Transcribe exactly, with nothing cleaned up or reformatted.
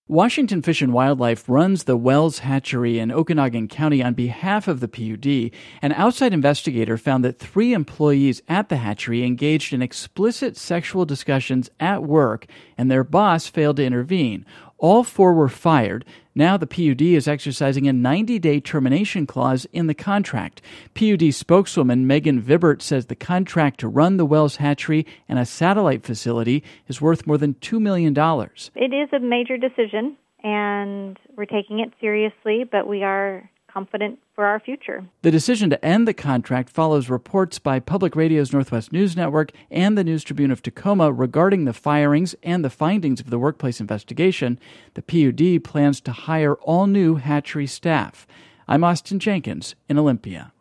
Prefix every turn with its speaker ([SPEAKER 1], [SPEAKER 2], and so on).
[SPEAKER 1] Washington Fish and Wildlife runs the Wells Hatchery in Okanogan County on behalf of the P U D. An outside investigator found that three employees at the hatchery engaged in explicit sexual discussions at work, and their boss failed to intervene. All four were fired. Now the P U D is exercising a ninety-day termination clause in the contract. P U D spokeswoman Megan Vibert says the contract to run the Wells Hatchery and a satellite facility is worth more than two million dollars.
[SPEAKER 2] It is a major decision, and we're taking it seriously, but we are confident for our future.
[SPEAKER 1] The decision to end the contract follows reports by Public Radio's Northwest News Network and the News Tribune of Tacoma regarding the firings and the findings of the workplace investigation. The P U D plans to hire all new hatchery staff. I'm Austin Jenkins in Olympia.